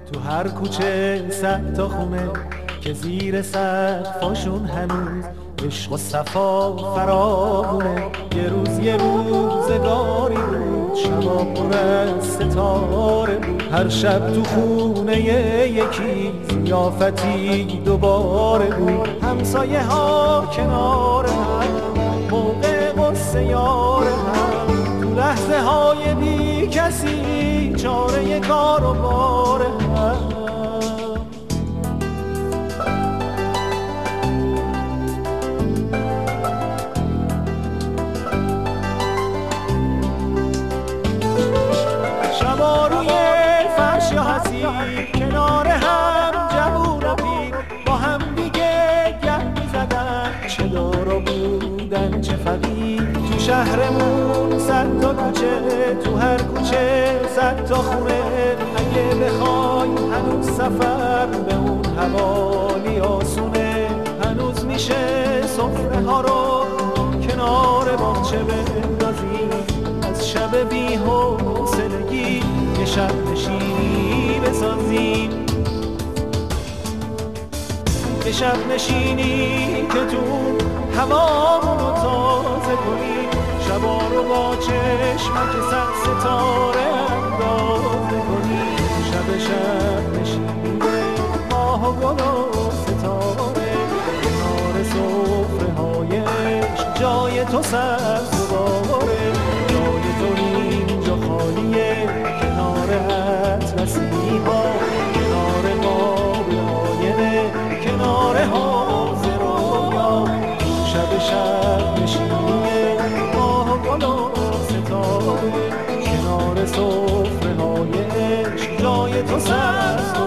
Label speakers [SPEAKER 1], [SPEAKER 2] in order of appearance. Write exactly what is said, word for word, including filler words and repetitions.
[SPEAKER 1] تو هر کوچه صد تا خونه که زیر سقفاشون هنوز عشق و صفا فراوونه. یه روز یه روزگاری بود شبا پر از ستاره بود، هر شب تو خونه یکی ضیافتی دوباره بود. همسایه ها کنار هم موقع قصه یار هم، تو لحظه های بی کسی چاره کار و بار هم. شبا روی فرش یا حسیر کنار هم جوون و پیر با هم دیگه گپ می‌زدن، چه دارا بودن چه فقیر. تو شهرمون صد تا کوچه، تو هر کوچه صد تا خونه. اگه بخوای هنوز سفر به اون حوالی آسونه، هنوز میشه سفره ها رو کنار باغچه بندازیم، از شب بی حوصلگی یه شب نشینی بسازیم. یه شب نشینی که تو هوامونو تازه کنیم، شبا رو با چشمک صد ستاره اندازه کنیم. شب شب نشینی ماه و گل و ستاره، کنار سفره های عشق جای تو سبز و باره. جای تو اینجا خالیه کنار اطلسی ها، کنار قابل آینه، کنار حاضر و رویا. شب شب نشینیه ماه و گل و ستاره، کنار سفره های عشق جای تو سبز